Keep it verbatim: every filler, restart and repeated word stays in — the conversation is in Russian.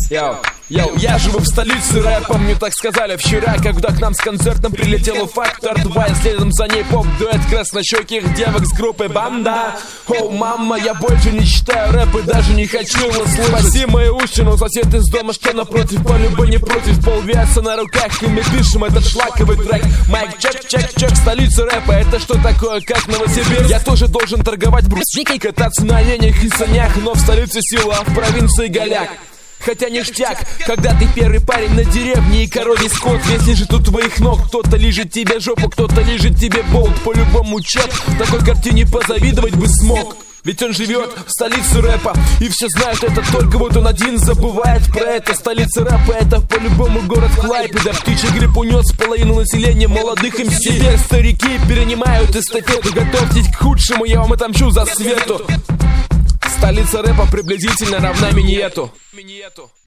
Йоу, йоу, я живу в столице рэпа, мне так сказали вчера, когда к нам с концертом прилетела Фактор два, и следом за ней поп-дуэт краснощеких девок с группы Банда. О, мама, я больше не читаю рэп и даже не хочу его слушать. Спаси мои уши, но сосед из дома, что напротив, по любой не против, полвяса на руках, и мы пишем этот шлаковый трек. Майк, чек, чек, чек, столица рэпа, это что такое, как Новосибирск? Я тоже должен торговать брусникой, кататься на оленях и санях, но в столице сила, а в провинции голяк. Хотя ништяк, когда ты первый парень на деревне и коровий скот весь лежит у твоих ног. Кто-то лижет тебе жопу, кто-то лижет тебе болт. По-любому чек, такой картине позавидовать бы смог. Ведь он живет в столице рэпа, и все знают это, только вот он один забывает про это. Столица рэпа — это по-любому город Клайпеда. Птичий грипп унес половину населения молодых эм си. Теперь старики перенимают эстафету. Готовьтесь к худшему, я вам отомщу за свету. Столица рэпа приблизительно равна миниету.